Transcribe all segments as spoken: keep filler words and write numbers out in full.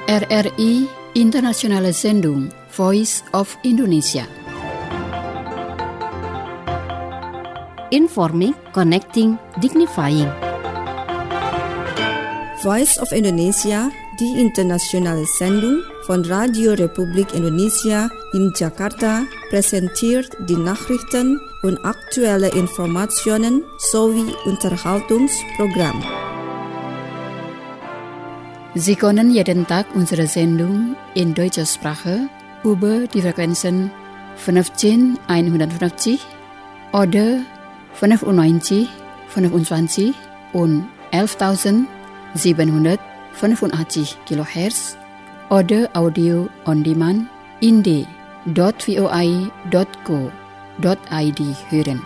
R R I Internationale Sendung Voice of Indonesia. Informing, connecting, dignifying. Voice of Indonesia, die internationale Sendung von Radio Republik Indonesia in Jakarta, präsentiert die Nachrichten und aktuelle Informationen sowie Unterhaltungsprogramm. Sie können jeden Tag unsere Sendung in deutscher Sprache über die Frequenzen fünfzehn einhundertfünfzig oder fünfundneunzig fünfundzwanzig und elftausendsiebenhundertfünfundachtzig Kilohertz oder Audio on Demand in d punkt voi punkt co punkt id hören.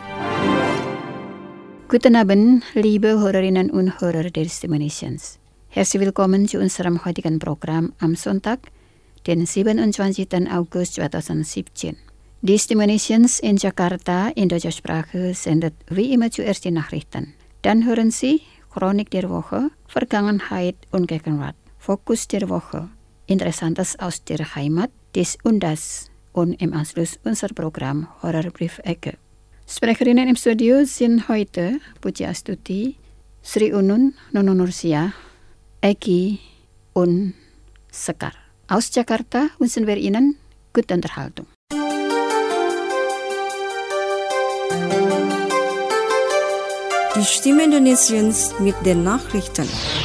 Guten Abend, liebe Hörerinnen und Hörer der Stimulations. Herzlich willkommen zu unserem heutigen Programm am Sonntag, den siebenundzwanzigsten August zweitausendsiebzehn. Die Stimulations in Jakarta in deutscher Sprache sendet wie immer zuerst die Nachrichten. Dann hören Sie Chronik der Woche, Vergangenheit und Gegenwart, Fokus der Woche, Interessantes aus der Heimat des und das und im Anschluss unser Programm Horrorbriefecke. Sprecherinnen im Studio sind heute Puji Astuti, Sri Unun, Nono Nursia, Eki und Sekar. Aus Jakarta wünschen wir Ihnen gute Unterhaltung. Die Stimme Indonesiens mit den Nachrichten.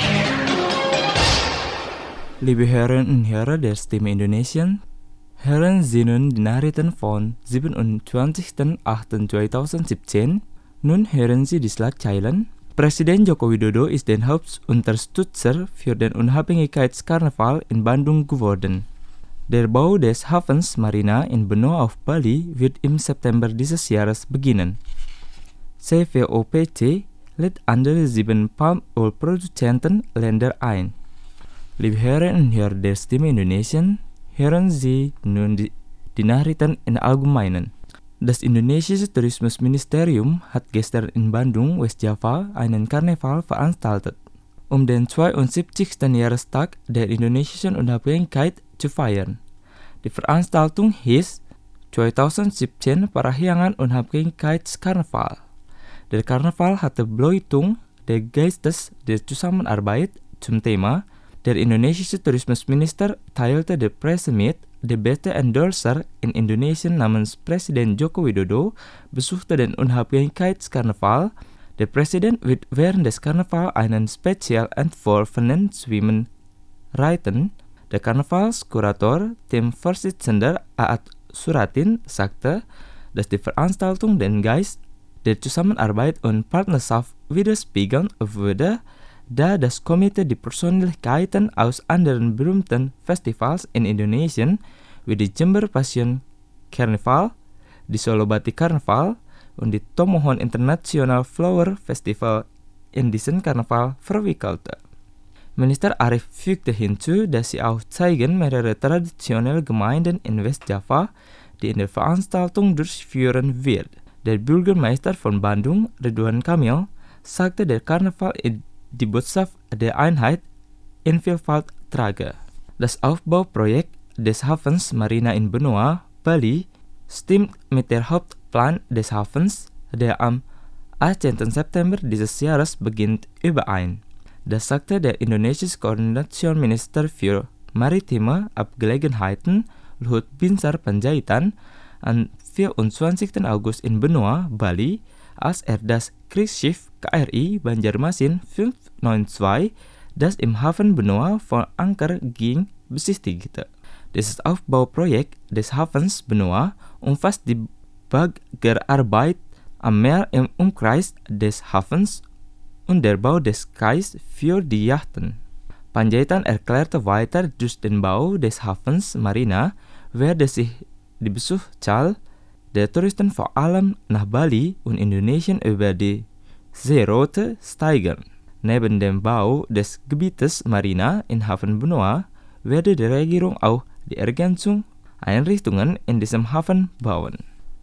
Liebe Herren und Herren der Stimme Indonesien, hören Sie nun die Nachrichten von siebenundzwanzigsten achten zweitausendsiebzehn. Nun hören Sie die Schlagzeilen. Presiden Joko Widodo ist den Hauptunterstützer für den Unabhängigkeitskarneval in Bandung geworden. Der Bau des Hafens Marina in Benoa auf Bali wird im September dieses Jahres beginnen. C V O P C lädt andere sieben Palmölproduzenten Länder ein. Liebe Herren und Herren der Stimme Indonesien, hören Sie nun die, die Nachrichten im Allgemeinen. Das indonesische Tourismusministerium hat gestern in Bandung, Westjava, einen Karneval veranstaltet, um den zweiundsiebzigsten Jahrestag der indonesischen Unabhängigkeit zu feiern. Die Veranstaltung hieß zweitausendsiebzehn Parahyangan Unabhängigkeitskarneval. Der Karneval hatte Beleuchtung des Geistes der Zusammenarbeit zum Thema. Der indonesische Tourismusminister teilte der Presse mit, der beste Endorser in Indonesien namens Presiden Joko Widodo besuchte den Unabhängigkeitskarneval. Der Präsident wird während des Karnevals einen speziell entworfenen Schwimmen reiten. Der Karnevalskurator, dem Vorsitzender Aat Suratin, sagte, dass die Veranstaltung den Geist der Zusammenarbeit und Partnerschaft widerspiegeln würde, da das Komitee die Persönlichkeiten aus anderen berühmten Festivals in Indonesien wie die Jember Passion Carnival, die Solo Batik Carnival und die Tomohon International Flower Festival in diesen Karneval verwickelte. Minister Arief fügte hinzu, dass sie auch zeigen mehrere traditionelle Gemeinden in Westjava, die in der Veranstaltung durchführen wird. Der Bürgermeister von Bandung, Ridwan Kamil, sagte, der Karneval in die Botschaft der Einheit in Vielfalt trage. Das Aufbauprojekt des Hafens Marina in Benoa, Bali, stimmt mit der Hauptplan des Hafens, der am achtzehnten September dieses Jahres beginnt, überein. Das sagte der indonesische Koordinationsminister für maritime Angelegenheiten Luhut Binsar Panjaitan am vierundzwanzigsten August in Benoa, Bali, als er das Kriegsschiff K R I Banjarmasin fünfhundertzweiundneunzig, das im Hafen Benoa vor Anker ging, besichtigte. Dieses Aufbauprojekt des Hafens Benoa umfasst die Baggerarbeit am Meer im Umkreis des Hafens und der Bau des Kais für die Yachten. Panjaitan erklärte weiter, durch den Bau des Hafens Marina werde sich die Besucherzahl der Touristen vor allem nach Bali und Indonesien über die Seeroute steigern. Neben dem Bau des Gebietes Marina in Hafen Benoa werde die Regierung auch die Ergänzung Einrichtungen in diesem Hafen bauen.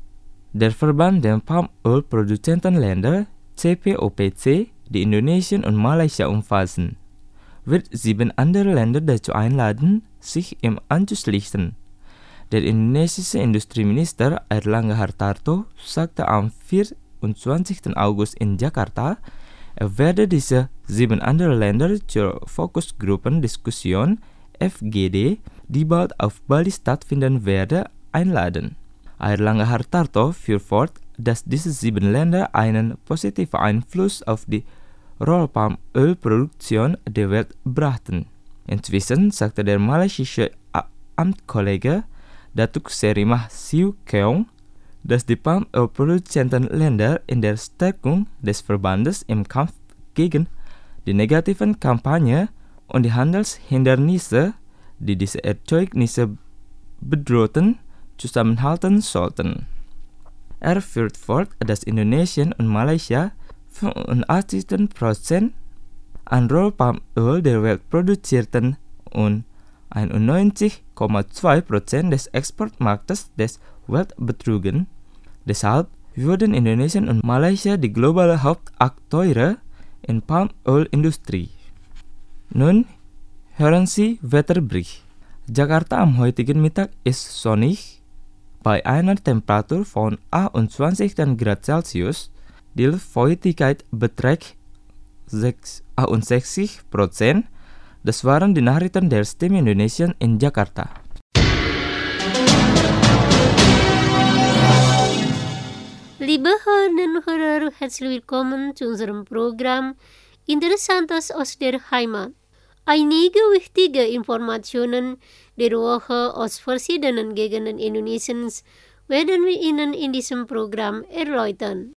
Der Verband der Palmölproduzentenländer C P O P C, die Indonesien und Malaysia umfassen, wird sieben andere Länder dazu einladen, sich ihm anzuschließen. Der indonesische Industrieminister Airlangga Hartarto sagte am vierundzwanzigsten August in Jakarta, er werde diese sieben andere Länder zur Fokusgruppendiskussion F G D, die bald auf Bali stattfinden werde, einladen. Airlangga Hartarto fuhr fort, dass diese sieben Länder einen positiven Einfluss auf die Rollpalmölproduktion der Welt brachten. Inzwischen sagte der malaysische Amtskollege Datuk Seri Mah Siu Keong, dass die Palmölproduzentenländer in der Stärkung des Verbandes im Kampf gegen die negativen Kampagne und die Handelshindernisse, die diese Erzeugnisse bedrohten, zusammenhalten sollten. Er führt fort, dass Indonesien und Malaysia fünfundachtzig Prozent an Rollpalmöl der Welt produzierten und einundneunzig Komma zwei Prozent des Exportmarktes des Welt betrugen. Deshalb wurden Indonesien und Malaysia die globale Hauptakteure in Palmölindustrie. Nun hören Sie Wetterbericht. Jakarta am heutigen Mittag ist sonnig bei einer Temperatur von einundzwanzig Grad Celsius. Die Luftfeuchtigkeit beträgt sechsundsechzig Prozent. Das waren die Nachrichten der Stimme Indonesien in Jakarta. Liebe Hörerinnen und Hörer, herzlich willkommen zu unserem Programm Interessantes aus der Heimat. Einige wichtige Informationen der Woche aus verschiedenen Gegenden Indonesiens werden wir Ihnen in diesem Programm erläutern.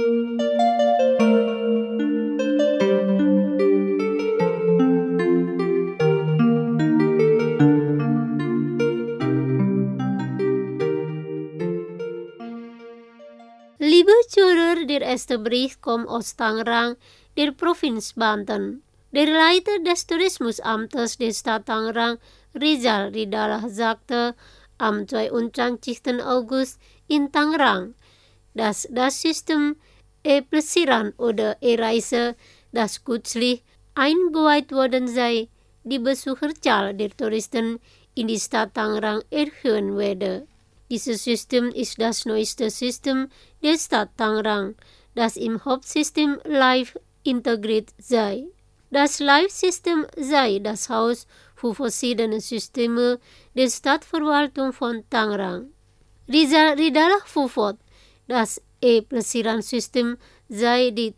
Liebe Zuhörer, der erste Bericht kommt aus Tangerang, der Provinz Banten. Der Leiter des Tourismusamtes der Stadt Tangerang, Rizal Ridalah, sagte am zweiundzwanzigsten August in Tangerang, dass das System E-Plesiran oder E-Reise, das kürzlich eingeweiht worden sei, die Besucherzahl der Touristen in die Stadt Tangerang erhöhen werde. Dieses System ist das neueste System der Stadt Tangerang, das im Hauptsystem live integriert sei. Das Live-System sei das Haus für verschiedene Systeme der Stadtverwaltung von Tangerang. Rizal Ridalah fuhr fort, das E-Plesiran-System sei die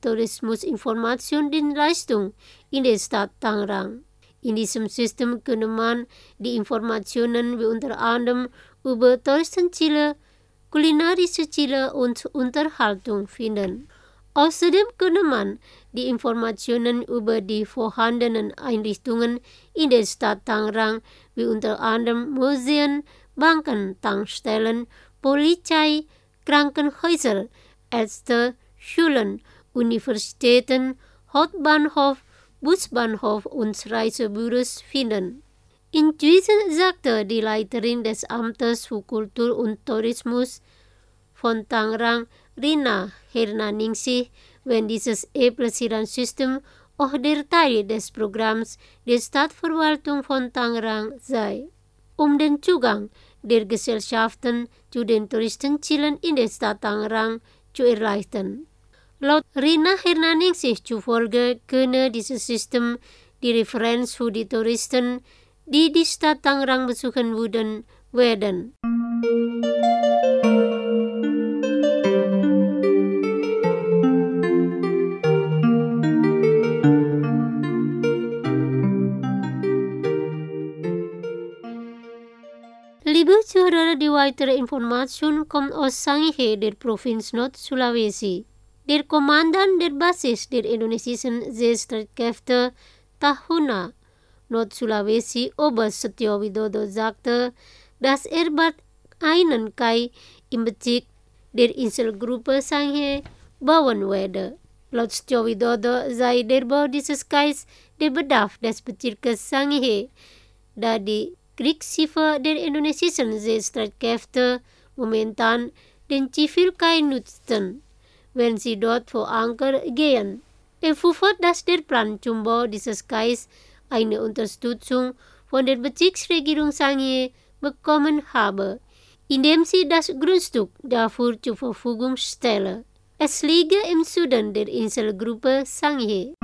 Tourismusinformationsdienstleistung in der Stadt Tangerang. In diesem System könne man die Informationen wie unter anderem über Touristenziele, kulinarische Ziele und Unterhaltung finden. Außerdem könne man die Informationen über die vorhandenen Einrichtungen in der Stadt Tangerang wie unter anderem Museen, Banken, Tankstellen, Polizei, Krankenhäuser, Ärzte, Schulen, Universitäten, Hauptbahnhof, Busbahnhof und Reisebüros finden. Inzwischen sagte die Leiterin des Amtes für Kultur und Tourismus von Tangerang, Rina Hernaningsih, wenn dieses E-Plesiran-System auch der Teil des Programms der Stadtverwaltung von Tangerang sei, um den Zugang der Gesellschaften zu den Touristenzielen in der Stadt Tangerang zu erleichtern. Laut Rina Hernaningsih zufolge könne dieses System die Referenz für die Touristen, die die Stadt Tangerang besuchen würden, werden. Liebe Zuhörer, die weitere Information kommt aus Sangihe der Provinz Nord-Sulawesi. Der Kommandant der Basis der indonesischen Seestreitkräfte Tahuna Nord-Sulawesi, Oberst Setio Widodo, sagte, dass er bald einen Kai im Bezirk der Inselgruppe Sangihe bauen werde. Laut Setio Widodo sei der Bau dieses Kais der Bedarf des Bezirkes Sangihe, da die Kriegsschiffe der indonesischen Seestreitkräfte momentan den Zivilkai nutzten, wenn sie dort vor Anker gehen. Er fuhr fort, dass der Plan zum Bau dieses Kais eine Unterstützung von der Bezirksregierung Sangye bekommen habe, indem sie das Grundstück dafür zur Verfügung stelle. Es liege im Süden der Inselgruppe Sangye.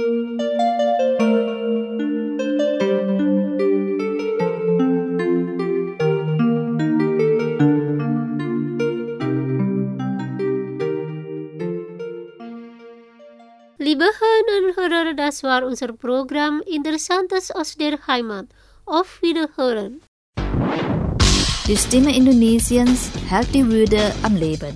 Liebe Hörerinnen und Hörer, das war unser Programm Interessantes aus der Heimat. Auf Wiederhören. Die Stimme Indonesiens hält die Würde am Leben.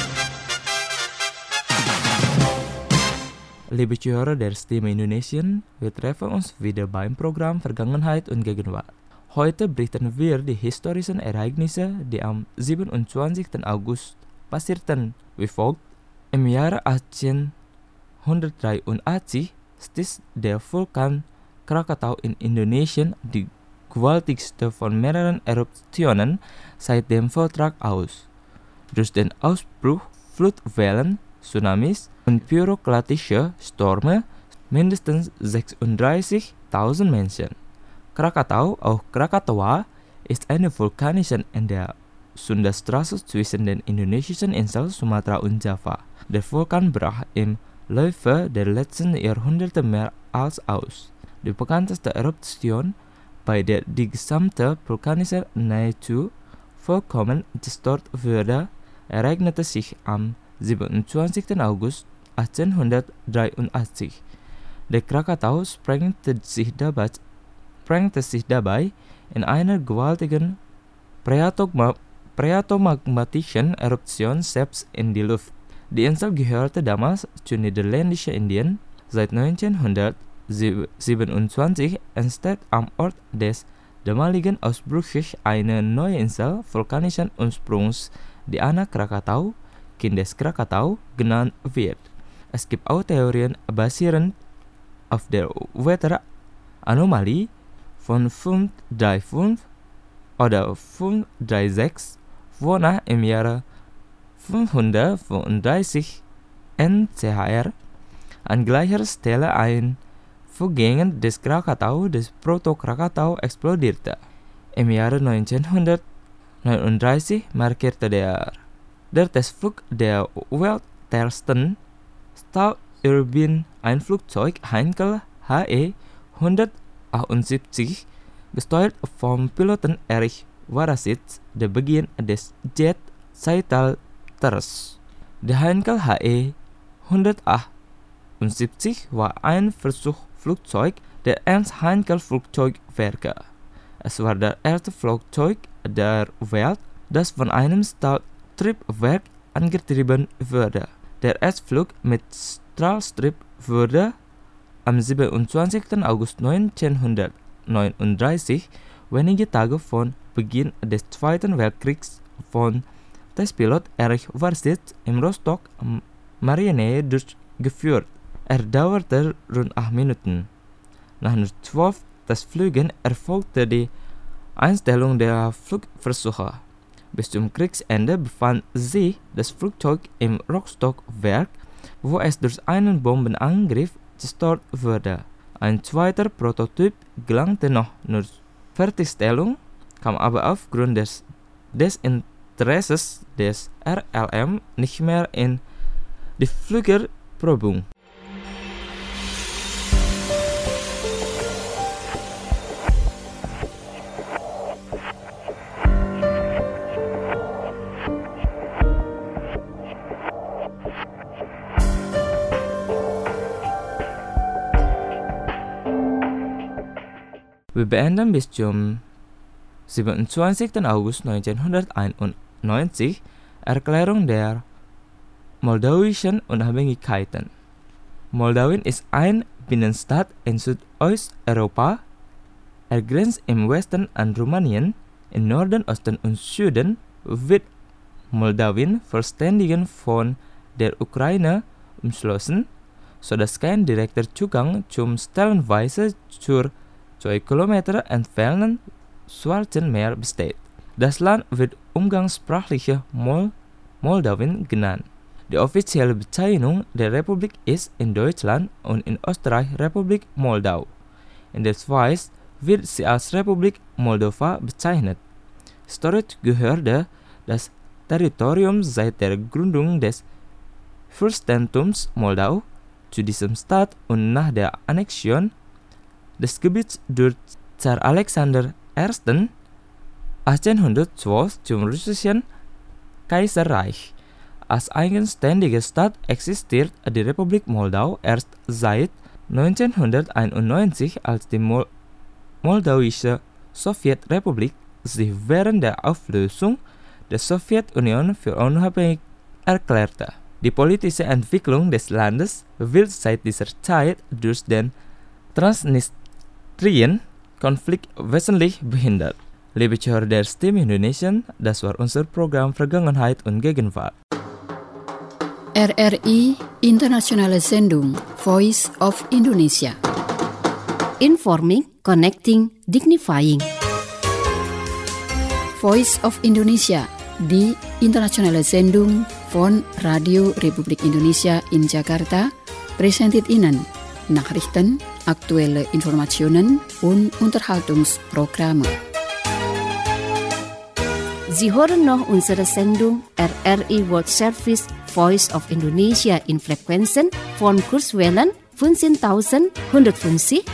Liebe Zuhörer der Stimme Indonesien, wir treffen uns wieder beim Programm Vergangenheit und Gegenwart. Heute berichten wir die historischen Ereignisse, die am siebenundzwanzigsten August passierten, wie folgt. Im Jahre achtzehnhundertdreiundachtzig stieß der Vulkan Krakatau in Indonesien, die gewaltigste von mehreren Eruptionen seit dem Vertrag aus. Durch den Ausbruch Flutwellen, Tsunamis und pyroklatische Stürme mindestens sechsunddreißigtausend Menschen. Krakatau, auch Krakatoa, ist eine vulkanische in der Sundastraße zwischen den indonesischen Inseln Sumatra und Java. Der Vulkan brach im Laufe der letzten Jahrhunderte mehr als aus. Die bekannteste Eruption, bei der die gesamte vulkanische Natur vollkommen zerstört wurde, ereignete sich am siebenundzwanzigsten August achtzehnhundertdreiundachtzig. Der Krakatau sprengte sich dabei, sprengte sich dabei in einer gewaltigen phreatomagmatischen Eruption selbst in die Luft. Die Insel gehörte damals zu niederländischen Indien. Seit neunzehnhundertsiebenundzwanzig entsteht am Ort des damaligen Ausbruches eine neue Insel vulkanischen Ursprungs, die Anak Krakatau, Kind des Krakatau, genannt wird. Es gibt auch Theorien basierend auf der Wetteranomalie von fünf drei fünf oder fünf drei sechs, wonach im Jahre fünfhundertfünfunddreißig N C H R an gleicher Stelle ein Vorgänger des Krakatau, des Proto-Krakatau, explodierte. Im Jahre neunzehnhundertneununddreißig markierte der, der Testflug der weltersten Stahl-Turbinen ein Flugzeug Heinkel H E hundertachtundsiebzig, gesteuert vom Piloten Erich Warasitz, der Beginn des Jet-Zeitalters. Der Heinkel H E hundertachtundsiebzig war ein Versuchsflugzeug der Ernst-Heinkel-Flugzeugwerke. Es war das erste Flugzeug der Welt, das von einem Stahltriebwerk angetrieben wurde. Der Erstflug mit Strahltrieb wurde am siebenundzwanzigsten August neunzehnhundertneununddreißig, wenige Tage vor Beginn des Zweiten Weltkriegs, von Testpilot Erich Warasitz im Rostock-Marienäe durchgeführt. Er dauerte rund acht Minuten. Nach nur zwölf Testflügen erfolgte die Einstellung der Flugversuche. Bis zum Kriegsende befand sich das Flugzeug im Rostock-Werk, wo es durch einen Bombenangriff zerstört wurde. Ein zweiter Prototyp gelangte noch zur Fertigstellung, kam aber aufgrund des Desinteresses des R L M nicht mehr in die Flügerprobung. Wir beenden bis zum siebenundzwanzigsten August neunzehnhunderteinundneunzig Erklärung der moldauischen Unabhängigkeiten. Moldawien ist ein Binnenstaat in Südosteuropa. Er grenzt im Westen an Rumänien, im Norden, Osten und Süden wird Moldawien vollständig von der Ukraine umschlossen, sodass kein direkter Zugang zum stellenweise zur zwei Kilometer entfernten Schwarzen Meer besteht. Das Land wird umgangssprachlich Mol- Moldawien genannt. Die offizielle Bezeichnung der Republik ist in Deutschland und in Österreich Republik Moldau. In der Schweiz wird sie als Republik Moldova bezeichnet. Historisch gehörte das Territorium seit der Gründung des Fürstentums Moldau zu diesem Staat und nach der Annexion des Gebiets durch Zar Alexander I. achtzehnhundertzwölf zum russischen Kaiserreich. Als eigenständige Staat existiert die Republik Moldau erst seit neunzehnhunderteinundneunzig, als die Mol- Moldauische Sowjetrepublik sich während der Auflösung der Sowjetunion für unabhängig erklärte. Die politische Entwicklung des Landes wird seit dieser Zeit durch den Transnistrien-Konflikt wesentlich behindert. Liebe Zuhörer der Stimme Indonesien, das war unser Programm Vergangenheit und Gegenwart. R R I Internationale Sendung Voice of Indonesia. Informing, connecting, dignifying. Voice of Indonesia, die internationale Sendung von Radio Republik Indonesia in Jakarta, präsentiert Ihnen Nachrichten, aktuelle Informationen und Unterhaltungsprogramme. Sie hören noch unsere Sendung R R I World Service Voice of Indonesia in Frequenzen von Kurzwellen fünfzehntausendeinhundertfünfzig,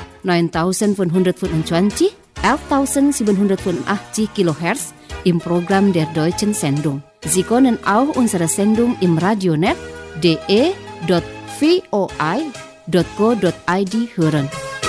neuntausendfünfhundertfünfundzwanzig, elftausendsiebenhundertfünfundachtzig Kilohertz im Programm der deutschen Sendung. Sie können auch unsere Sendung im Radionet d e dot v o i dot co dot i d hören.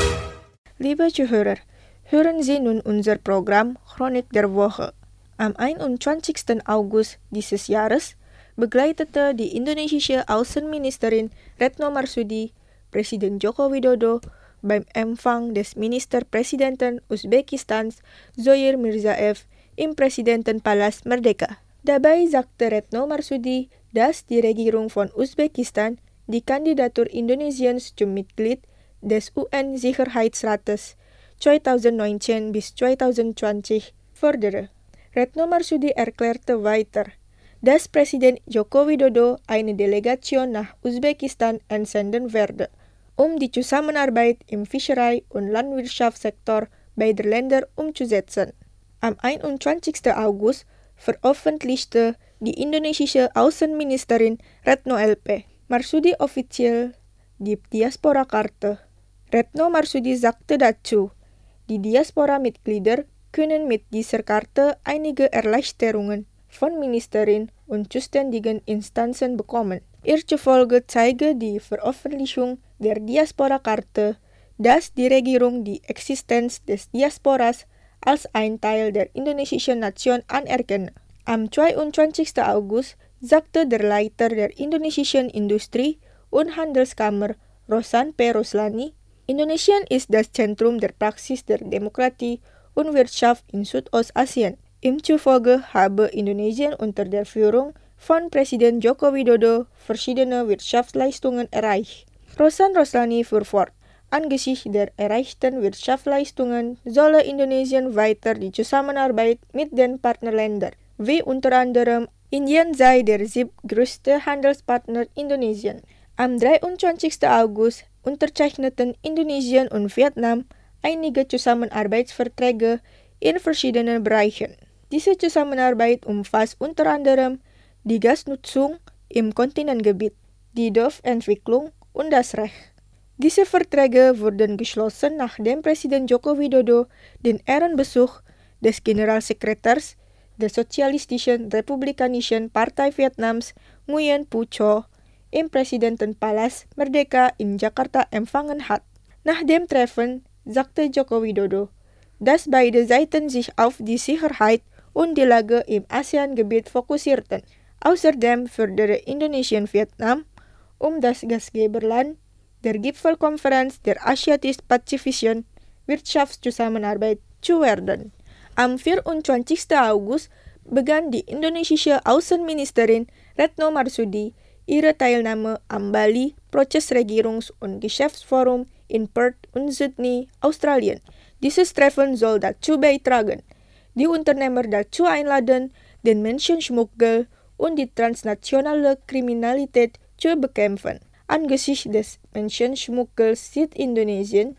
Liebe Zuhörer, hören Sie nun unser Programm Chronik der Woche. Am einundzwanzigsten August dieses Jahres begleitete die indonesische Außenministerin Retno Marsudi Presiden Joko Widodo beim Empfang des Ministerpräsidenten Usbekistans Zoyir Mirzaev im Präsidentenpalast Merdeka. Dabei sagte Retno Marsudi, dass die Regierung von Usbekistan die Kandidatur Indonesiens zum Mitglied des U N-Sicherheitsrates zweitausendneunzehn bis zweitausendzwanzig fördere. Retno Marsudi erklärte weiter, dass Präsident Joko Widodo eine Delegation nach Usbekistan entsenden werde, um die Zusammenarbeit im Fischerei- und Landwirtschaftssektor beider Länder umzusetzen. Am einundzwanzigsten August veröffentlichte die indonesische Außenministerin Retno L P Marsudi offiziell die Diaspora-Karte. Retno Marsudi sagte dazu, die Diaspora-Mitglieder können mit dieser Karte einige Erleichterungen von Ministerin und zuständigen Instanzen bekommen. Ihr zufolge zeige die Veröffentlichung der Diaspora-Karte, dass die Regierung die Existenz des Diasporas als ein Teil der indonesischen Nation anerkenne. Am zweiundzwanzigsten August sagte der Leiter der indonesischen Industrie- und Handelskammer Rosan P. Roslani, Indonesien ist das Zentrum der Praxis der Demokratie und Wirtschaft in Südostasien. Ihm zufolge habe Indonesien unter der Führung von Präsident Joko Widodo verschiedene Wirtschaftsleistungen erreicht. Rosan Roslani fuhr fort, angesichts der erreichten Wirtschaftsleistungen solle Indonesien weiter die Zusammenarbeit mit den Partnerländern, wie unter anderem Indien sei der siebtgrößte Handelspartner Indonesien. Am dreiundzwanzigsten August unterzeichneten Indonesien und Vietnam einige Zusammenarbeitsverträge in verschiedenen Bereichen. Diese Zusammenarbeit umfasst unter anderem die Gasnutzung im Kontinentgebiet, die Dorfentwicklung und das Recht. Diese Verträge wurden geschlossen, nachdem Präsident Joko Widodo den Ehrenbesuch des Generalsekretärs der Sozialistischen Republikanischen Partei Vietnams Nguyen Phu Cho im Präsidentenpalast Merdeka in Jakarta empfangen hat. Nach dem Treffen sagte Joko Widodo, dass beide Seiten sich auf die Sicherheit und die Lage im ASEAN-Gebiet fokussierten. Außerdem fördere Indonesien Vietnam, um das Gastgeberland der Gipfelkonferenz der Asiatisch-Pazifischen Wirtschaftszusammenarbeit zu werden. Am vierundzwanzigsten August begann die indonesische Außenministerin Retno Marsudi ihre Teilnahme am Bali Prozessregierungs- und Geschäftsforum in Perth und Sydney, Australien. Dieses Treffen soll dazu beitragen, die Unternehmer dazu einladen, den Menschenschmuggel und die transnationale Kriminalität zu bekämpfen. Angesichts des Menschenschmuggels sieht Indonesien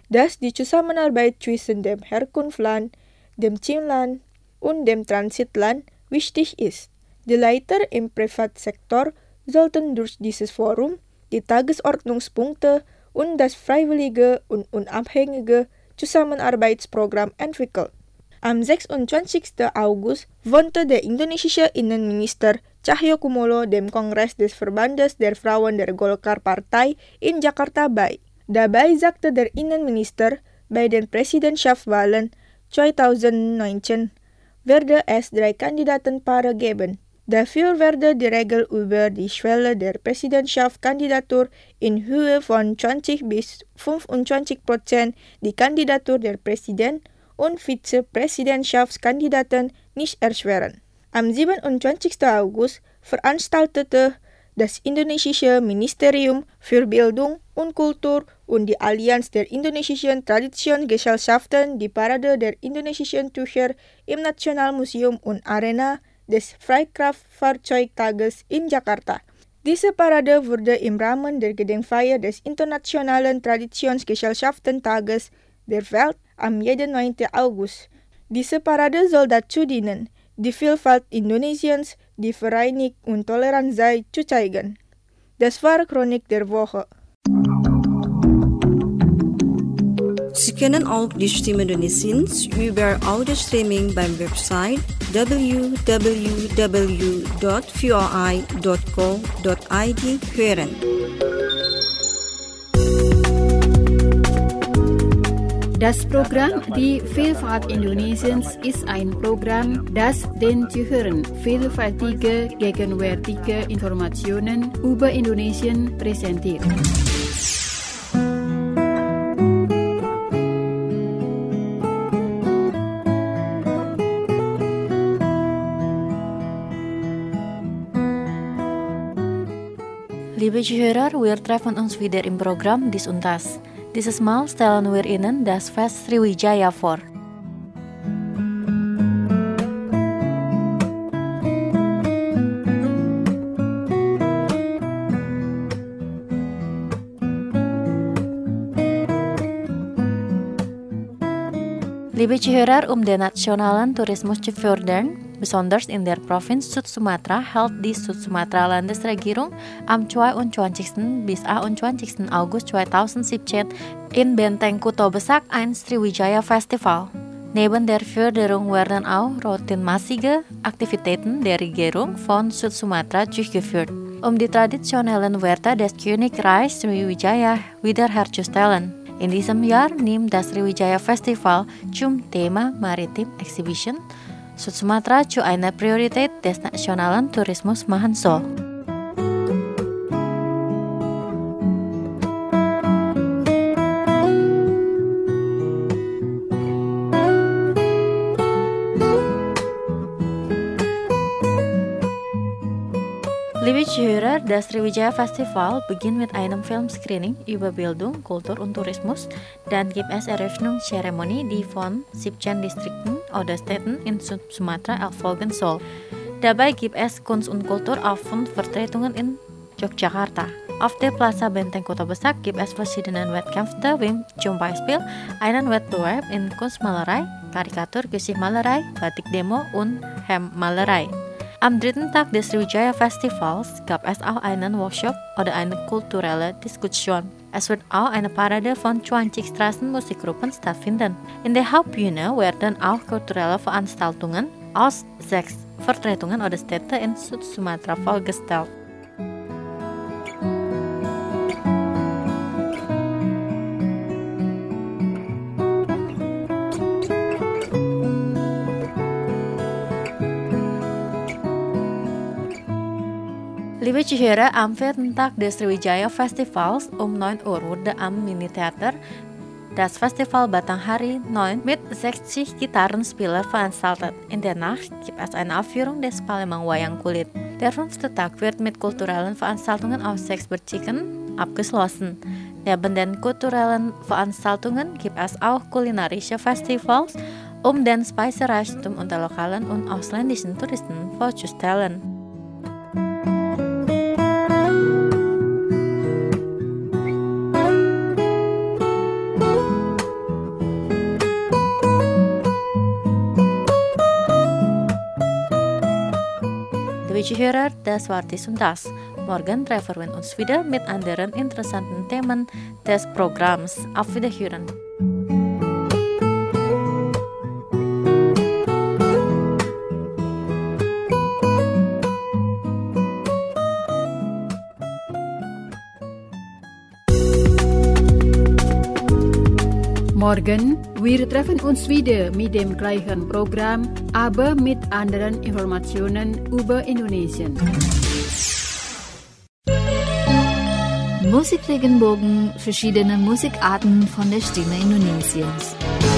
dass die Zusammenarbeit zwischen dem Herkunftsland, dem Zielland und dem Transitland wichtig ist. Die Leiter im Privatsektor sollten durch dieses Forum die Tagesordnungspunkte und das freiwillige und unabhängige Zusammenarbeitsprogramm entwickeln. Am sechsundzwanzigsten August wohnte der indonesische Innenminister Cahyokumolo dem Kongress des Verbandes der Frauen der Golkar-Partei in Jakarta bei. Dabei sagte der Innenminister, bei den Präsidentschaftswahlen zweitausendneunzehn werde es drei Kandidatenpaare geben. Dafür werde die Regel über die Schwelle der Präsidentschaftskandidatur in Höhe von zwanzig bis fünfundzwanzig Prozent die Kandidatur der Präsident- und Vizepräsidentschaftskandidaten nicht erschweren. Am siebenundzwanzigsten August veranstaltete das indonesische Ministerium für Bildung und Kultur und die Allianz der indonesischen Traditionsgesellschaften die Parade der indonesischen Tücher im Nationalmuseum und Arena des Freikraftfahrzeugtages in Jakarta. Diese Parade wurde im Rahmen der Gedenkfeier des Internationalen Traditionsgesellschaftentages der Welt am neunten August. Diese Parade soll dazu dienen, die Vielfalt Indonesiens, die vereinigt und tolerant sei, zu zeigen. Das war Chronik der Woche. Sie können auch die Stimme Indonesiens über Audio-Streaming beim Website w w w dot v o i dot co dot i d hören. Das Programm Die Vielfalt Indonesiens ist ein Programm, das den Zuhörern vielfältige, gegenwärtige Informationen über Indonesien präsentiert. Liebe Zuhörer, wir treffen uns wieder im Programm Dies und Das. Dieses Mal stellen wir Ihnen das Fest Sriwijaya vor. Liebe Zuhörer, um den nationalen Tourismus zu fördern, besonders in der Provinz Süd-Sumatra, hält die Süd-Sumatra-Landesregierung am zweiundzwanzigsten bis achtundzwanzigsten August zweitausendsiebzehn in Benteng Kuto Besak ein Sriwijaya Festival. Neben der Förderung werden auch routinmäßige Aktivitäten der Regierung von Süd-Sumatra durchgeführt, um die traditionellen Werte des Königreichs Sriwijaya wiederherzustellen. In diesem Jahr nimmt das Sriwijaya Festival zum Thema Maritime Exhibition Süd-Sumatra zu einer Priorität des nationalen Tourismus machen soll. Liebe Zuhörer, das Sriwijaya Festival beginnt mit einem Filmscreening über Bildung, Kultur und Tourismus. Dann gibt es Eröffnungszeremonie, die von siebzehn Distrikten oder Städten in Süd-Sumatra erfolgen soll. Dabei gibt es Kunst- und Kulturabend-Vertretungen in Yogyakarta. Auf der Plaza Benteng Kuto Besak gibt es verschiedene Wettkämpfe, wie zum Beispiel einen Wettbewerb in Kunstmalerei, Karikatur, Gesichtsmalerei, Batik-Demo und Hemdmalerei. Am dritten Tag des Sriwijaya Festivals gab es auch einen Workshop oder eine kulturelle Diskussion. Es wird auch eine Parade von zwanzig Straßenmusikgruppen stattfinden. In der Hauptbühne werden auch kulturelle Veranstaltungen aus sechs Vertretungen oder Städten in Süd-Sumatra vorgestellt. Liebe Zuhörer, am vierten Tag des Sriwijaya Festivals um neun Uhr wurde am Mini-Theater das Festival Batanghari neun mit sechzig Gitarrenspieler veranstaltet. In der Nacht gibt es eine Aufführung des Palembang Wayang Kulit. Der fünfte Tag wird mit kulturellen Veranstaltungen aus sechs Bezirken abgeschlossen. Neben den kulturellen Veranstaltungen gibt es auch kulinarische Festivals, um den Speisereichtum unter lokalen und ausländischen Touristen vorzustellen. Liebe Zuhörer, das war dies und das. Morgen treffen wir uns wieder mit anderen interessanten Themen des Programms. Auf Wiederhören. Morgen, wir treffen uns wieder mit dem gleichen Programm, aber mit anderen Informationen über Indonesien. Musikregenbogen, verschiedene Musikarten von der Stimme Indonesiens.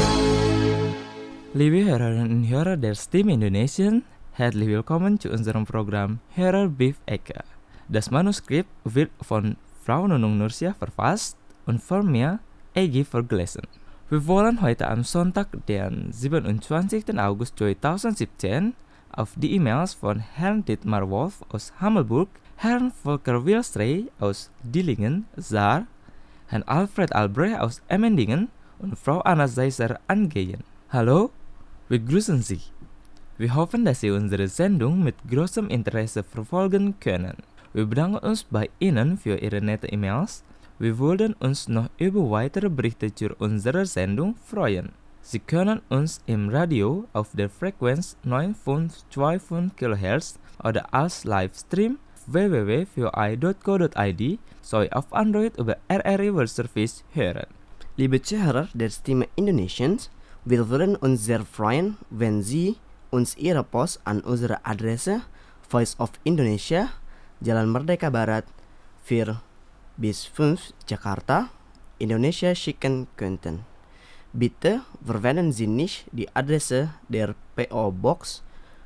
Liebe Hörerinnen und Hörer der Stimme Indonesien, herzlich willkommen zu unserem Programm Hörerbrief Ecke. Das Manuskript wird von Frau Nunung Nursia verfasst und von mir, Egy vorgelesen. Wir wollen heute am Sonntag, den siebenundzwanzigsten August zweitausendsiebzehn, auf die E-Mails von Herrn Dietmar Wolf aus Hammelburg, Herrn Volker Wilstrey aus Dillingen, Saar, Herrn Alfred Albrecht aus Emmendingen und Frau Anna Seiser angehen. Hallo, wir grüßen Sie. Wir hoffen, dass Sie unsere Sendung mit großem Interesse verfolgen können. Wir bedanken uns bei Ihnen für Ihre nette E-Mails. Wir würden uns noch über weitere Berichte zu unserer Sendung freuen. Sie können uns im Radio auf der Frequenz neun fünf zwei fünf Kilohertz oder als Livestream w w w punkt v o i punkt co punkt i d sowie auf Android über R R I World Service hören. Liebe Zuhörer der Stimme Indonesiens, wir würden uns sehr freuen, wenn Sie uns Ihre Post an unsere Adresse Voice of Indonesia, Jalan Merdeka Barat, vier bis fünf Jakarta, Indonesia schicken könnten. Bitte verwenden Sie nicht die Adresse der P O Box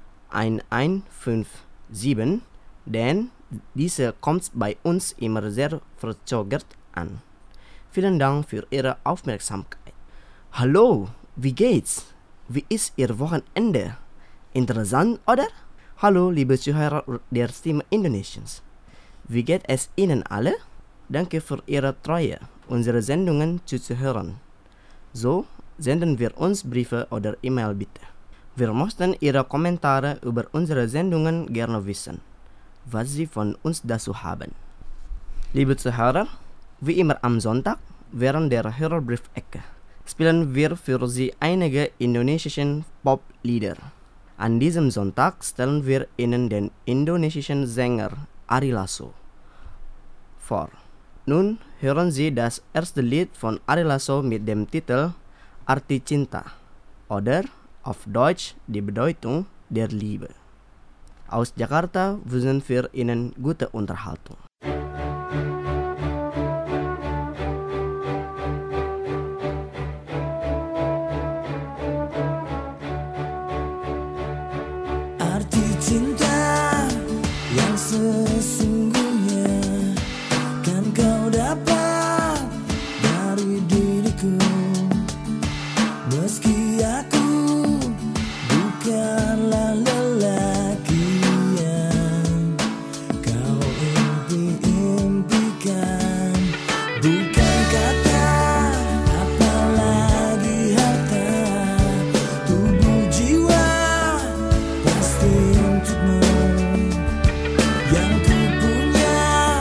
eins fünf sieben, denn diese kommt bei uns immer sehr verzögert an. Vielen Dank für Ihre Aufmerksamkeit. Hallo, wie geht's? Wie ist Ihr Wochenende? Interessant, oder? Hallo, liebe Zuhörer der Stimme Indonesiens. Wie geht es Ihnen alle? Danke für Ihre Treue, unsere Sendungen zuzuhören. So senden wir uns Briefe oder E-Mail bitte. Wir möchten Ihre Kommentare über unsere Sendungen gerne wissen, was Sie von uns dazu haben. Liebe Zuhörer, wie immer am Sonntag während der Hörerbrief-Ecke spielen wir für Sie einige indonesische Pop-Lieder. An diesem Sonntag stellen wir Ihnen den indonesischen Sänger Ari Lasso vor. Nun hören Sie das erste Lied von Ari Lasso mit dem Titel Arti Cinta oder auf Deutsch die Bedeutung der Liebe. Aus Jakarta wünschen wir Ihnen gute Unterhaltung. Arti cinta yang sesungguhnya kan kau dapat dari diriku, meski aku bukanlah lelaki yang kau impi-impikan. Bukan kata apalagi harta, tubuh jiwa pasti untukmu. Yang ku punya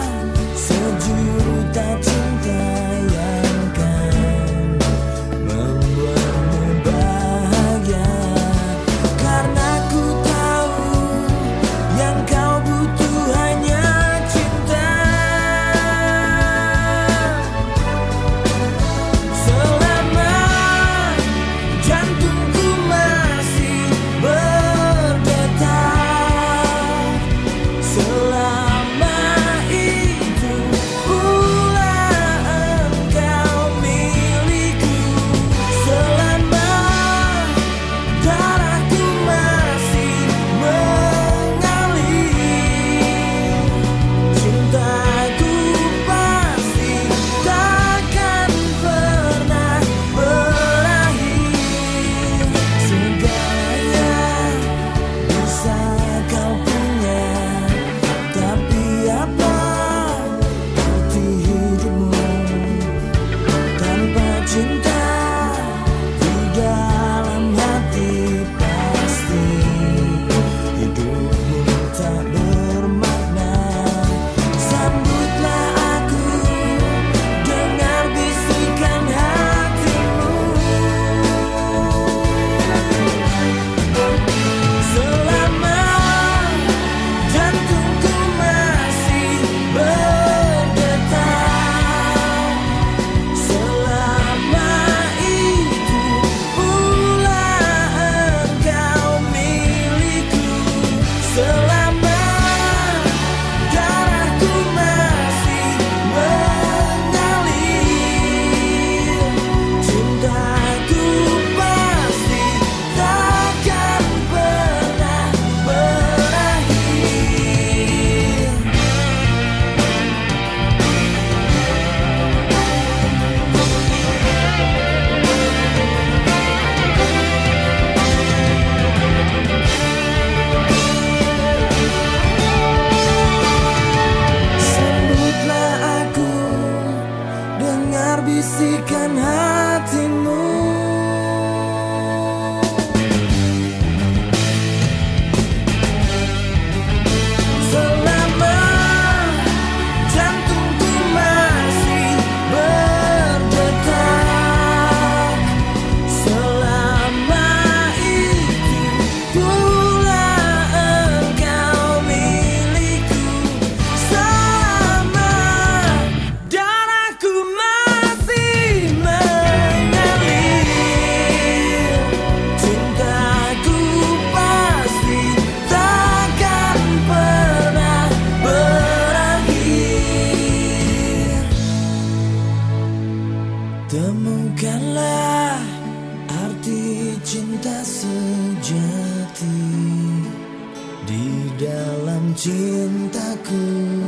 sejuta cinta yang kan membuatmu bahagia. Karena ku tahu yang kau butuh hanya cinta. Selama jantungku masih berdetak, selama itu pula Temukanlah arti cinta sejati di dalam cintaku.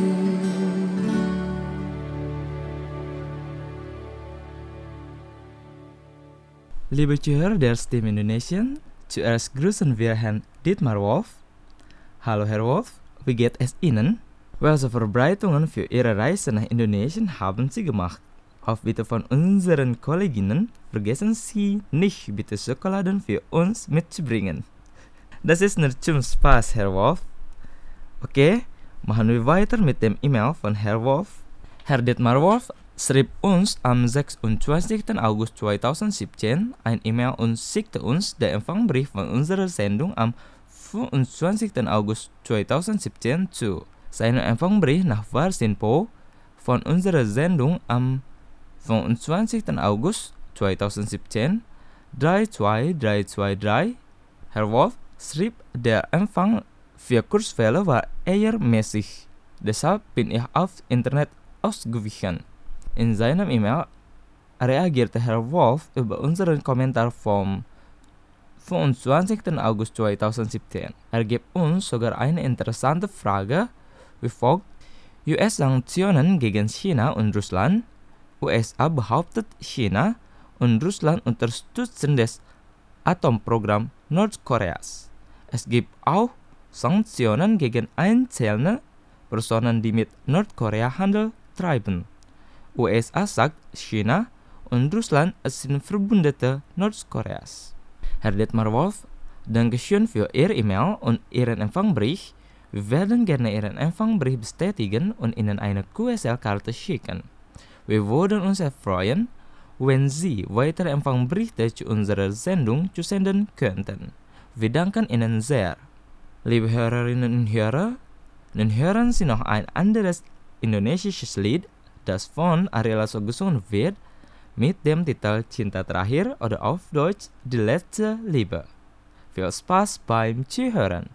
Liebe Zuhörer der Stimme Indonesien, zuerst grüßen wir Herrn Dietmar Wolf. Hallo Herr Wolf, wie geht es Ihnen? Welche Vorbereitungen für Ihre Reise nach Indonesien haben Sie gemacht? Auf Bitte von unseren Kolleginnen, vergessen Sie nicht, bitte Schokoladen für uns mitzubringen. Das ist nur zum Spaß, Herr Wolf. Okay, machen wir weiter mit dem E-Mail von Herr Wolf. Herr Dietmar Wolf schrieb uns am sechsundzwanzigsten August zweitausendsiebzehn ein E-Mail und schickte uns den Empfangbrief von unserer Sendung am fünfundzwanzigsten August zweitausendsiebzehn zu. Seinen Empfangbrief nach Warsinpo von unserer Sendung am fünfundzwanzigsten August zweitausendsiebzehn drei zwei drei zwei drei. Herr Wolf schrieb, der Empfang für Kurzwelle war eher mäßig. Deshalb bin ich aufs Internet ausgewichen. In seinem E-Mail reagierte Herr Wolf über unseren Kommentar vom fünfundzwanzigsten August zweitausendsiebzehn. Er gibt uns sogar eine interessante Frage wie folgt: U S-Sanktionen gegen China und Russland. U S A behauptet, China und Russland unterstützen das Atomprogramm Nordkoreas. Es gibt auch Sanktionen gegen einzelne Personen, die mit Nordkorea Handel treiben. U S A sagt, China und Russland sind Verbündete Nordkoreas. Herr Dietmar Wolf, Dankeschön für Ihr E-Mail und Ihren Empfangbrief. Wir werden gerne Ihren Empfangbrief bestätigen und Ihnen eine Q S L-Karte schicken. Wir würden uns sehr freuen, wenn Sie weitere Empfangbriefe zu unserer Sendung zusenden könnten. Wir danken Ihnen sehr. Liebe Hörerinnen und Hörer, nun hören Sie noch ein anderes indonesisches Lied, das von Ari Lasso gesungen wird, mit dem Titel Cinta Terakhir oder auf Deutsch Die letzte Liebe. Viel Spaß beim Zuhören!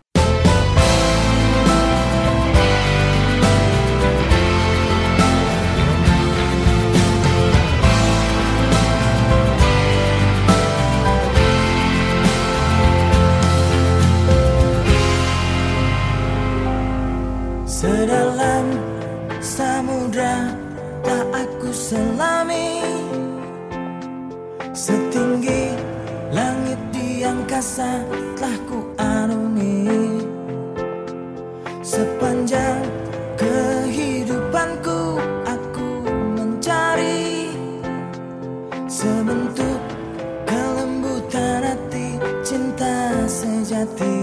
Sedalam samudra tak aku selami, setinggi langit di angkasa telah ku arungi. Sepanjang kehidupanku aku mencari sebentuk kelembutan hati, cinta sejati.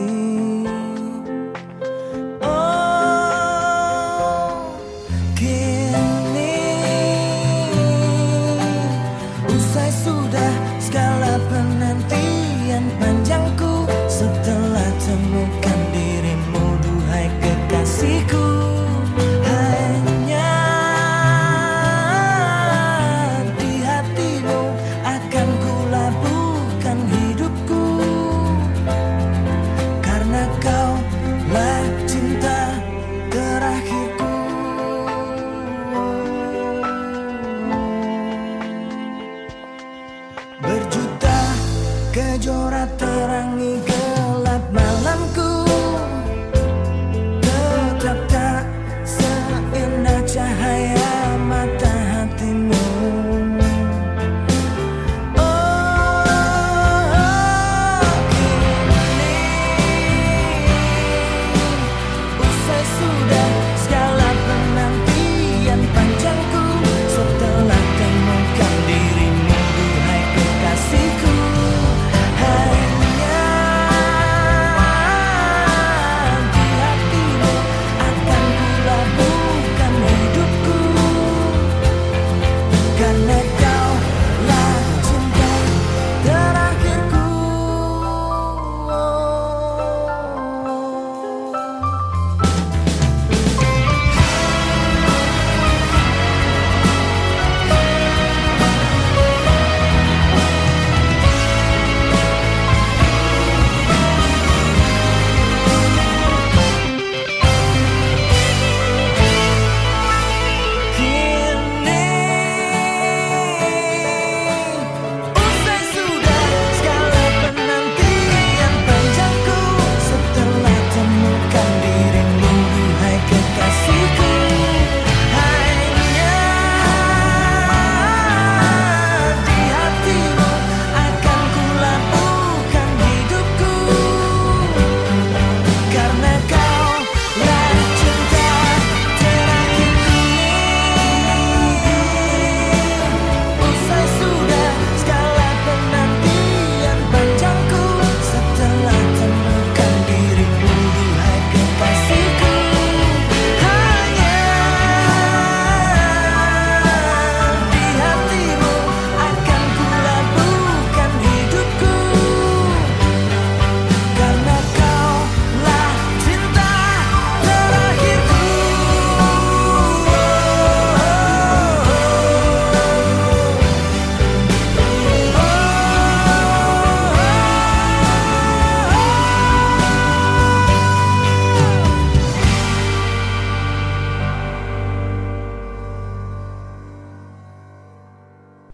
Kejora terangi gelap malamku, tetap tak seindah cahaya mata hatimu. Oh, kini usai sudah segala penantian panjangku, setelah temukan dirimu, duhai kekasihku.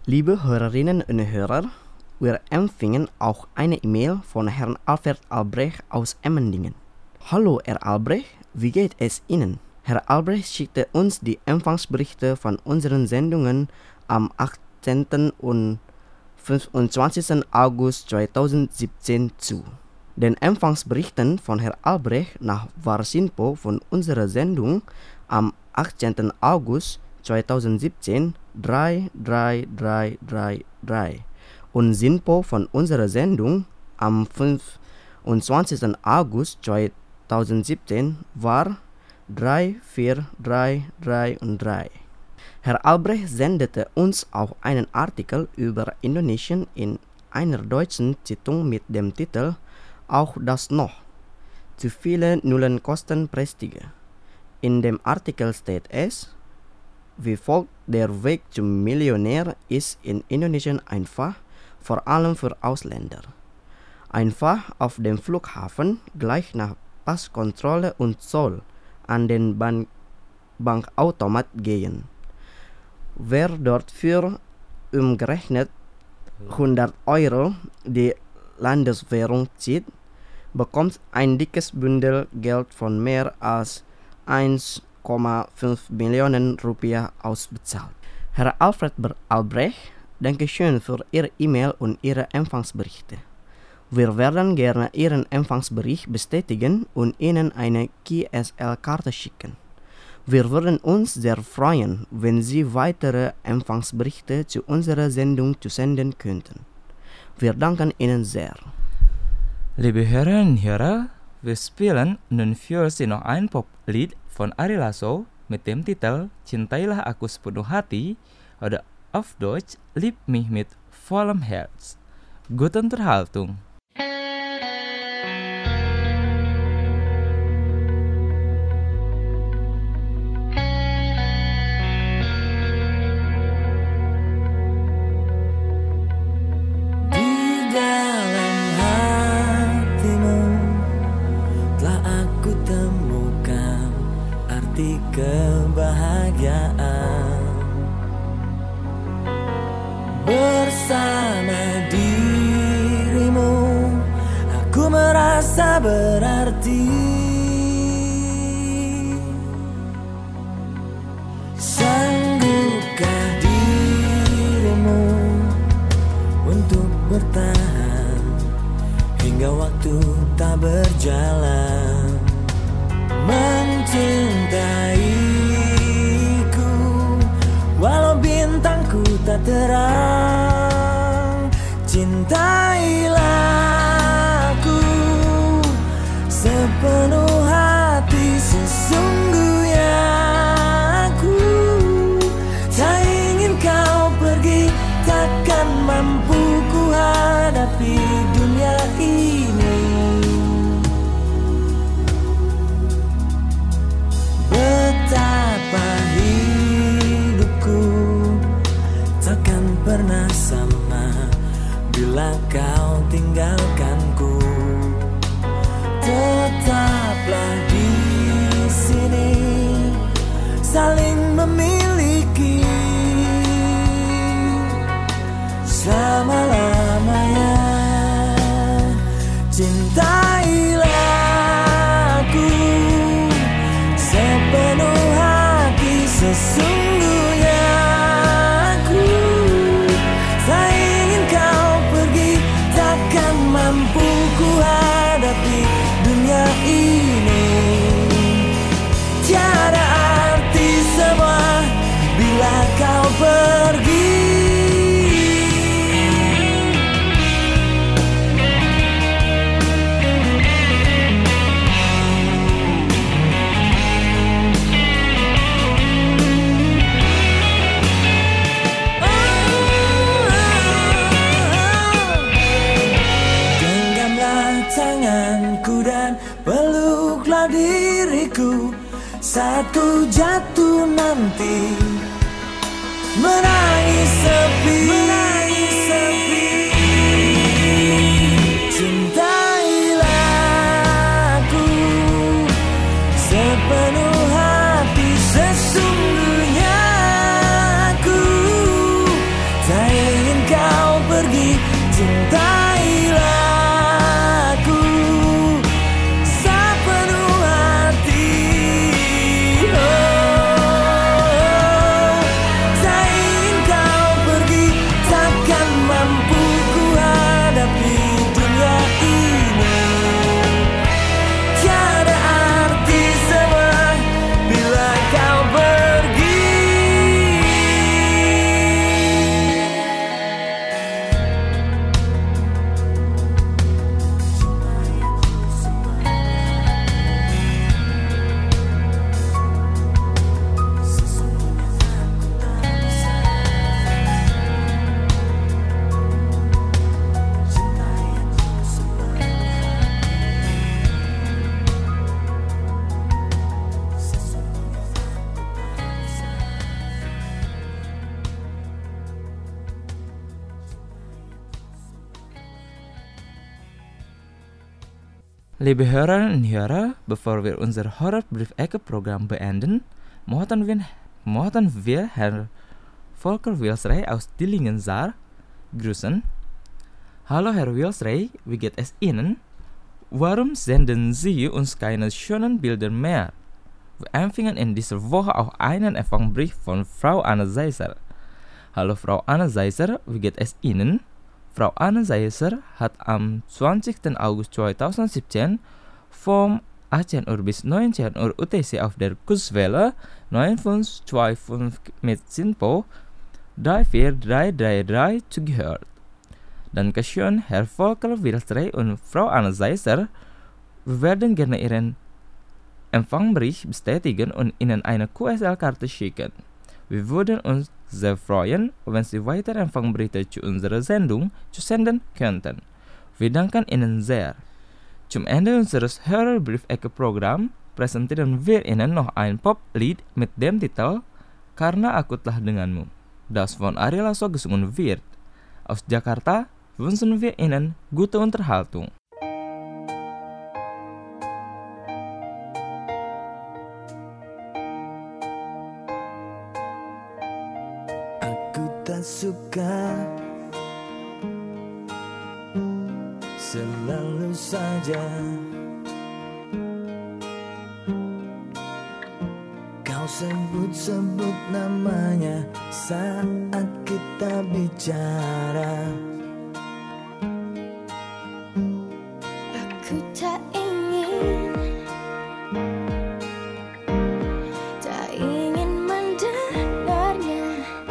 Liebe Hörerinnen und Hörer, wir empfingen auch eine E-Mail von Herrn Alfred Albrecht aus Emmendingen. Hallo Herr Albrecht, wie geht es Ihnen? Herr Albrecht schickte uns die Empfangsberichte von unseren Sendungen am achtzehnten und fünfundzwanzigsten August zweitausendsiebzehn zu. Den Empfangsberichten von Herr Albrecht nach war Sinpo von unserer Sendung am achtzehnten August zweitausendsiebzehn drei drei drei drei drei und Sinpo von unserer Sendung am fünfundzwanzigsten August zweitausendsiebzehn war drei vier drei drei und drei. Herr Albrecht sendete uns auch einen Artikel über Indonesien in einer deutschen Zeitung mit dem Titel Auch das noch. Zu viele Nullen kosten Prestige. In dem Artikel steht es, wie folgt: der Weg zum Millionär ist in Indonesien einfach, vor allem für Ausländer. Einfach auf dem Flughafen gleich nach Passkontrolle und Zoll an den Bank Bankautomat gehen. Wer dort für umgerechnet hundert Euro die Landeswährung zieht, bekommt ein dickes Bündel Geld von mehr als eins Komma fünf Millionen Rupiah ausbezahlt. Herr Alfred Albrecht, danke schön für Ihre E-Mail und Ihre Empfangsberichte. Wir werden gerne Ihren Empfangsbericht bestätigen und Ihnen eine K S L-Karte schicken. Wir würden uns sehr freuen, wenn Sie weitere Empfangsberichte zu unserer Sendung zusenden könnten. Wir danken Ihnen sehr. Liebe Hörerinnen und Hörer, wir spielen nun für Sie noch ein Poplied von Ari Lasso mit dem Titel Cintailah Aku Sepenuh Hati oder auf Deutsch Lieb mich mit vollem Herz. Gute Unterhaltung. Kebahagiaan bersama dirimu, aku merasa berarti. Sanggupkah dirimu untuk bertahan hingga waktu tak berjalan, mencintaiku walau bintangku tak terang? Cintailah aku sepenuh hati, sesungguhnya aku tak ingin kau pergi, takkan mampu ku hadapi dunia ini. Betapa hidupku takkan pernah sama bila kau tinggalkanku. Tetaplah di sini, saling memiliki selama-lamanya. Cintailah aku sepenuh hati, sesungguhnya aku tak ingin kau pergi, takkan mampu ku hadapi dunia ini. Tiada arti semua bila kau pergi. Peluklah diriku saat ku jatuh nanti, menangis sepi, menangis sepi. Cintailah aku sepenuh hati, sesungguhnya aku tak Liebe Hörerinnen und Hörer, bevor wir unser Horrorbrief-Ecke-Programm beenden, mohon wir, mohon wir Herr Volker Wilsrey aus Dillingen-Saar grüßen. Hallo Herr Wilsrey, wie geht es Ihnen? Warum senden Sie uns keine schönen Bilder mehr? Wir empfingen in dieser Woche auch einen Empfangsbrief von Frau Anne Seiser. Hallo Frau Anne Seiser, wie geht es Ihnen? Frau Anne Seiser hat am zwanzigsten August zweitausendsiebzehn vom achtzehn Uhr bis neunzehn Uhr U T C auf der Kurzwelle neun fünf zwei fünf mit Sinpo drei vier drei drei drei zugehört. Dankeschön, Herr Volker Wilsrey und Frau Anne Seiser. Wir werden gerne Ihren Empfangsbrief bestätigen und Ihnen eine Q S L-Karte schicken. Wir würden uns sehr freuen, wenn Sie weitere Empfangsbriefe zu unserer Sendung zu senden könnten. Wir danken Ihnen sehr. Zum Ende unseres Hörerbrief-Ecke-Programm präsentieren wir Ihnen noch ein Poplied mit dem Titel Karena Aku Telah Denganmu, das von Ari Lasso gesungen wird. Aus Jakarta wünschen wir Ihnen gute Unterhaltung. Tak suka selalu saja kau sebut-sebut namanya saat kita bicara. Aku tak ingin, tak ingin mendengarnya.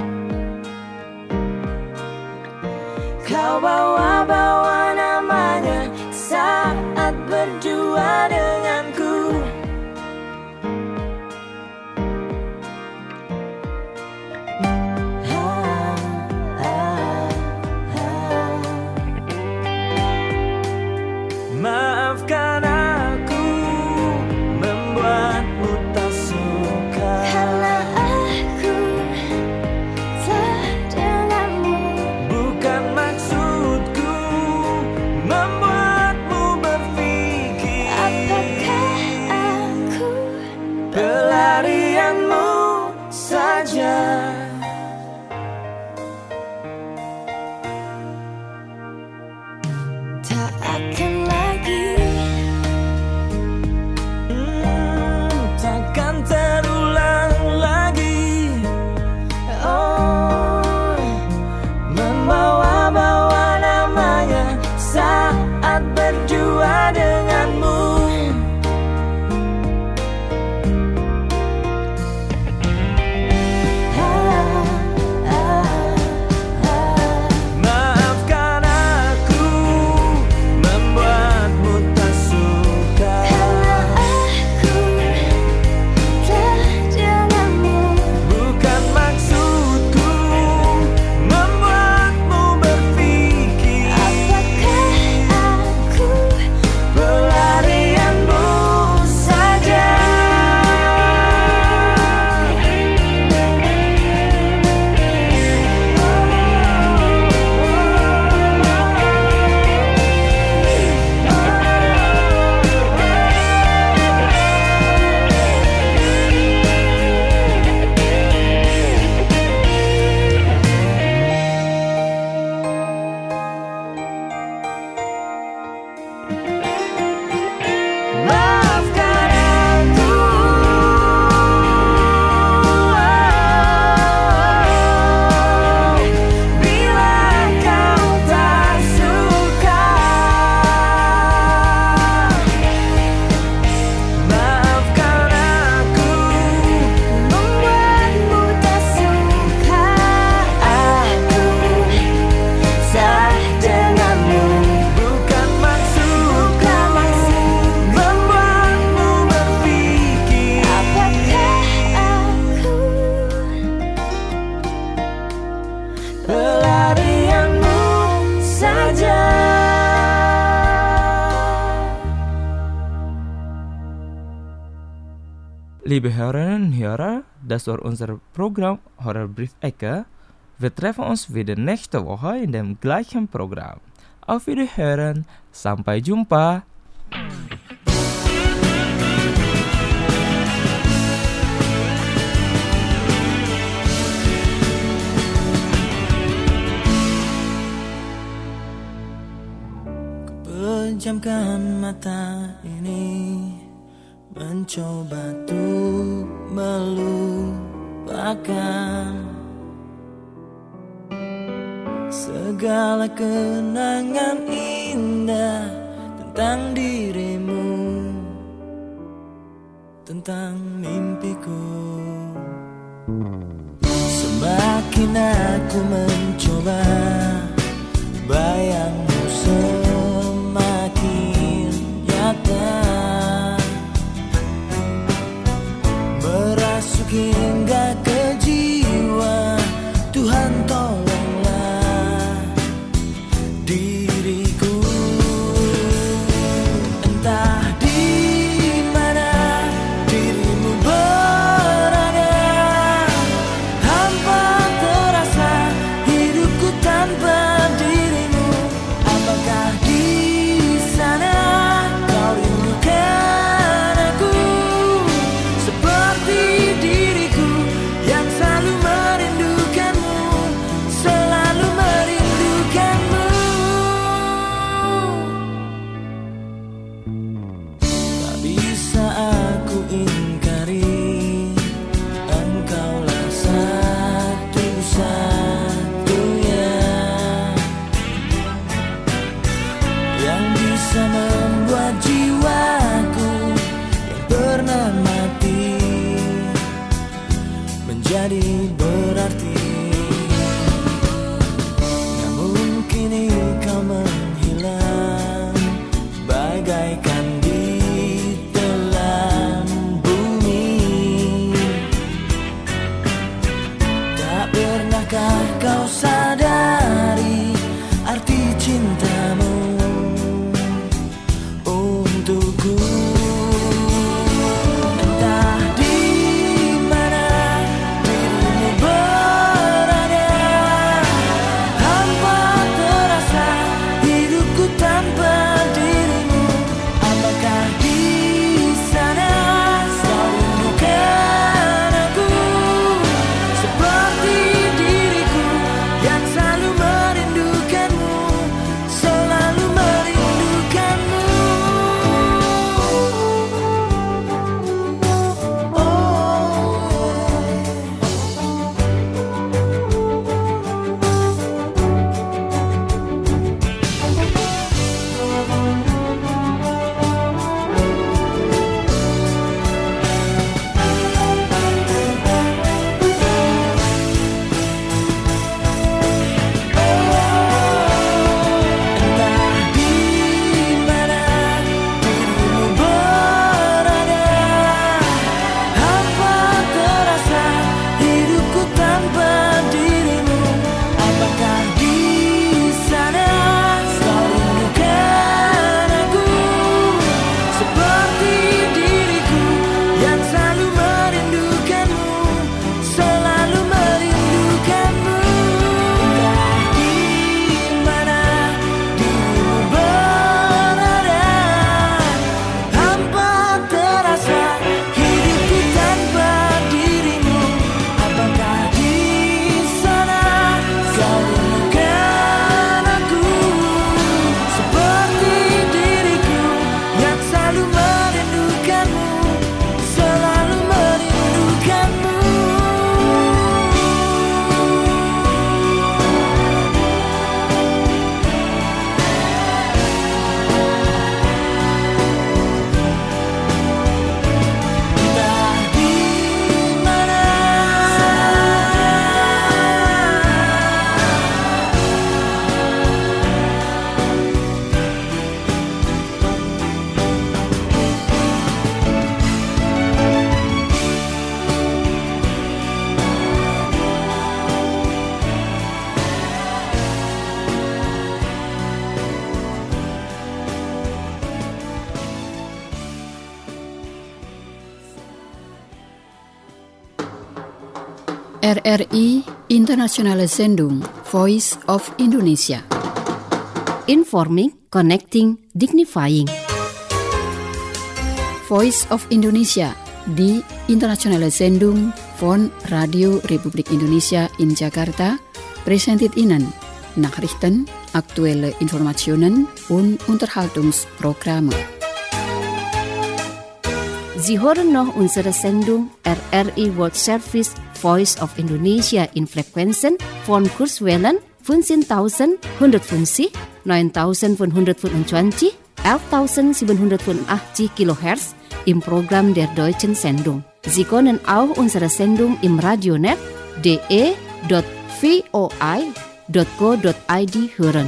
Kau bawa-bawa namanya saat berdua denganku. Ha, ha, ha. Maafkan aku membuatmu tak suka. Karena aku telah denganmu. Bukan maksudku membuatmu berpikir. Apakah aku pelarianmu saja? tak akan lagi Hmm, takkan terulang lagi. oh Membawa-bawa namanya saat berdua denganmu. ha, ha, ha. Maafkan aku membuatmu tak suka. Karena aku telah denganmu. Bukan maksudku membuatmu berpikir. Apakah aku Pelarianmu saja. Maafkan aku bila kau tak suka. Maafkan aku membuatmu tak suka. Aku tak denganmu. Bukan maksudku membuatmu berpikir. Apakah aku Pelarianmu saja. Liebe Hörerinnen und Hörer, das war unser Programm Horrorbrief-Ecke. Wir treffen uns wieder nächste Woche in dem gleichen Programm. Auf Wiederhören, sampai jumpa. memejamkan mata ini, mencoba untuk melupakan segala kenangan indah tentang dirimu, tentang mimpiku. Semakin aku mencoba, bayangmu semakin nyata, merasuk hingga ke jiwa. Tuhan tolonglah diriku. Entah di mana dirimu berada, hampa terasa hidupku tanpa dirimu. Apakah di sana kau rindukan aku seperti diriku yang selalu merindukanmu, selalu merindukanmu. Tak bisa aku ingkari, engkaulah satu-satunya yang bisa membuat jiwaku yang pernah mati menjadi berarti. Namun kini kau menghilang bagaikan di telan bumi. Tak pernahkah kau sadari arti cintamu untukku? Entah di mana dirimu berada, hampa terasa hidupku tanpa dirimu. Apakah di sana kau rindukan aku seperti diriku yang selalu merindukanmu, selalu merindukanmu. Entah di mana dirimu berada, hampa terasa hidupku tanpa dirimu. Apakah di sana kau rindukan aku seperti diriku yang selalu merindukanmu, selalu merindukanmu. Entah di mana dirimu berada, hampa terasa hidupku tanpa dirimu. Apakah di sana kau rindukan aku seperti diriku yang selalu merindukanmu, selalu merindukanmu. Entah di mana. R R I Internationale Sendung Voice of Indonesia. Informing, connecting, dignifying. Voice of Indonesia di Internationale Sendung von Radio Republik Indonesia in Jakarta presented Ihnen Nachrichten aktuelle Informationen und Unterhaltungsprogramme. Sie hören noch unsere Sendung R R I World Service Voice of Indonesia in Frequenzen von Kurzwellen fünfzehntausendeinhundertfünfzig, neuntausendfünfhundertfünfundzwanzig, elftausendsiebenhundertfünfundachtzig Kilohertz im Programm der deutschen Sendung. Sie können auch unsere Sendung im Radionet d e dot v o i dot co dot i d hören.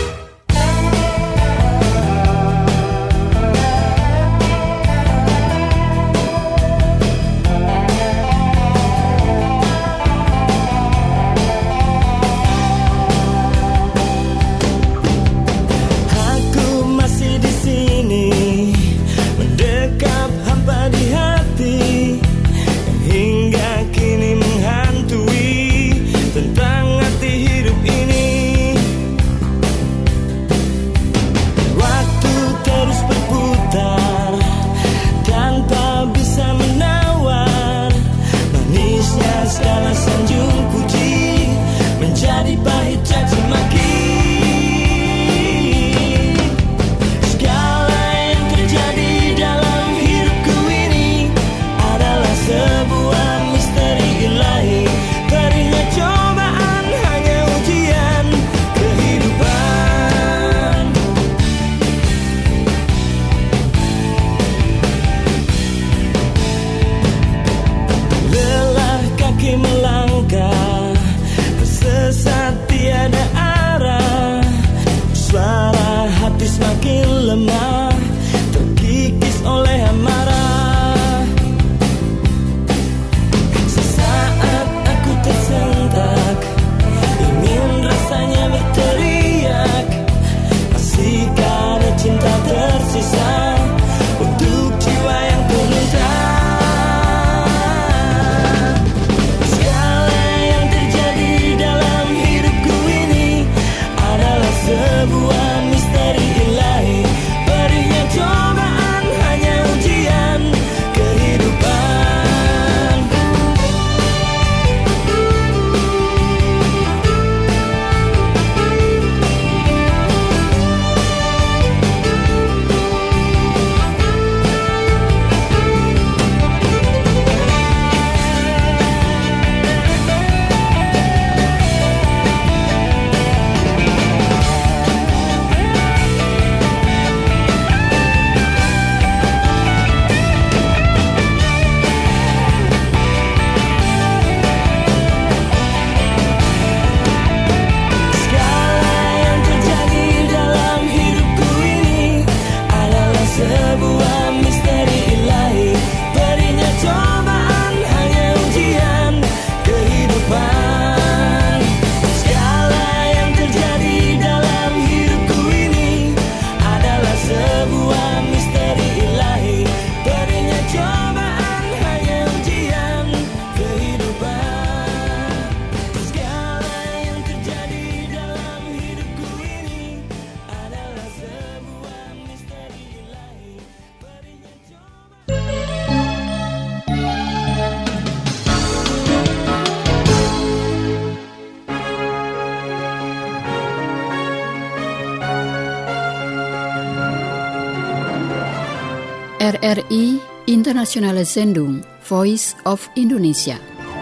R R I Internationale Sendung Voice of Indonesia.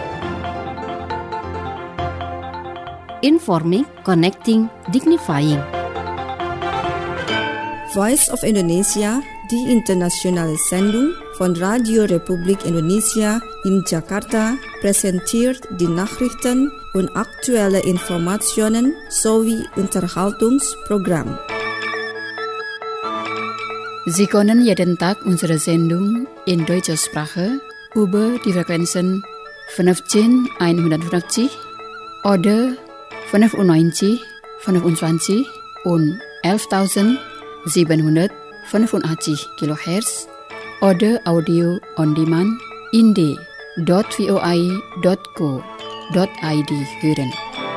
Informing, connecting, dignifying. Voice of Indonesia, die internationale Sendung von Radio Republik Indonesia in Jakarta, präsentiert die Nachrichten und aktuelle Informationen sowie Unterhaltungsprogramm. Sie können jeden Tag unsere Sendung in deutscher Sprache über die Frequenzen fünfzehntausendeinhundertfünfzig oder fünfundneunzig, fünfundzwanzig und elftausendsiebenhundertfünfundachtzig Kilohertz oder Audio on Demand in d dot v o i dot co dot i d hören.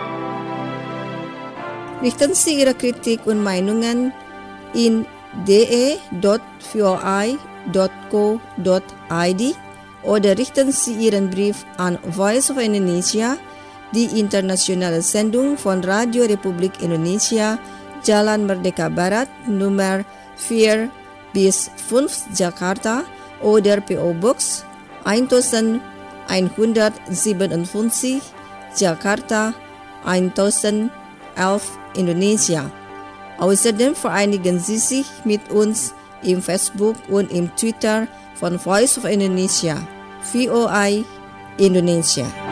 Richten Sie Ihre Kritik und Meinungen in d e dot v o i dot co dot i d oder richten Sie Ihren Brief an Voice of Indonesia, die internationale Sendung von Radio Republik Indonesia, Jalan Merdeka Barat, Nummer vier bis fünf Jakarta oder P O Box elf Jakarta elf Indonesia. Außerdem vereinigen Sie sich mit uns im Facebook und im Twitter von Voice of Indonesia, V O I Indonesia.